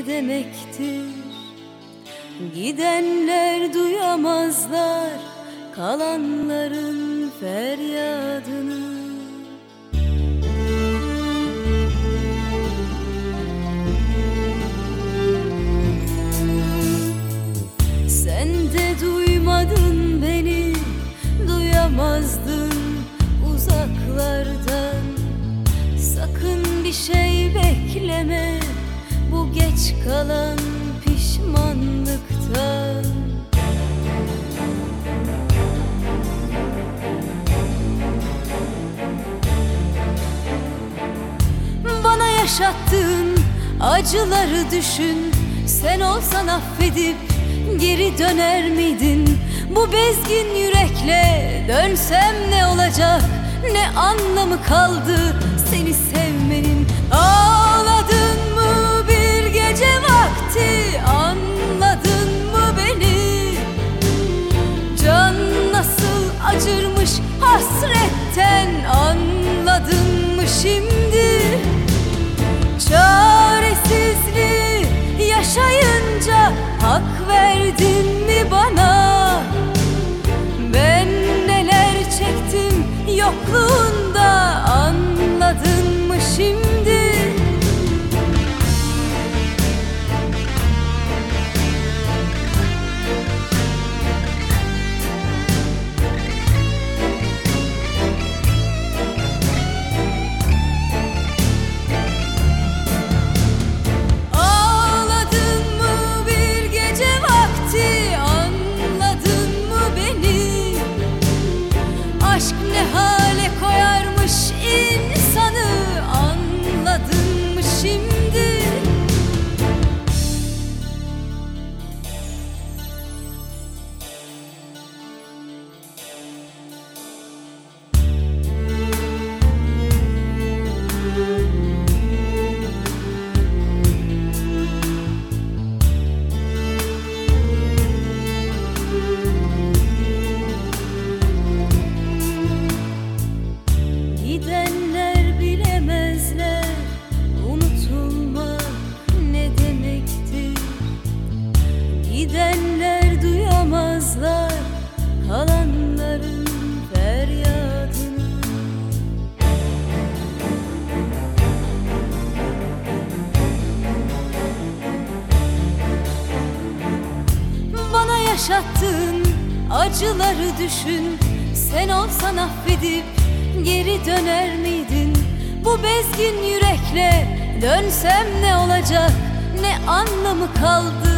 ne demektir? Gidenler duyamazlar kalanların feryadını. Sen de duymadın beni, duyamazdın uzaklardan. Sakın bir şey bekleme bu geç kalan pişmanlıktan. Bana yaşattığın acıları düşün. Sen olsan affedip geri döner miydin? Bu bezgin yürekle dönsem ne olacak? Ne anlamı kaldı seni sevmenin? Ağladın mı bir gece vakti? Anladın mı beni? Can nasıl acırmış hasretten, anladın mı şimdi? Çaresizliği yaşayınca hak verdin mi bana? Ben neler çektim yokluğunda, anladın mı şimdi? Aşk ne hale koyarmış insanı, anladın mı şimdi? Gidenler bilemezler unutulmak ne demektir. Gidenler duyamazlar kalanların feryadını. Bana yaşattığın acıları düşün. Sen olsan affedip geri döner miydin? Bu bezgin yürekle dönsem ne olacak? Ne anlamı kaldı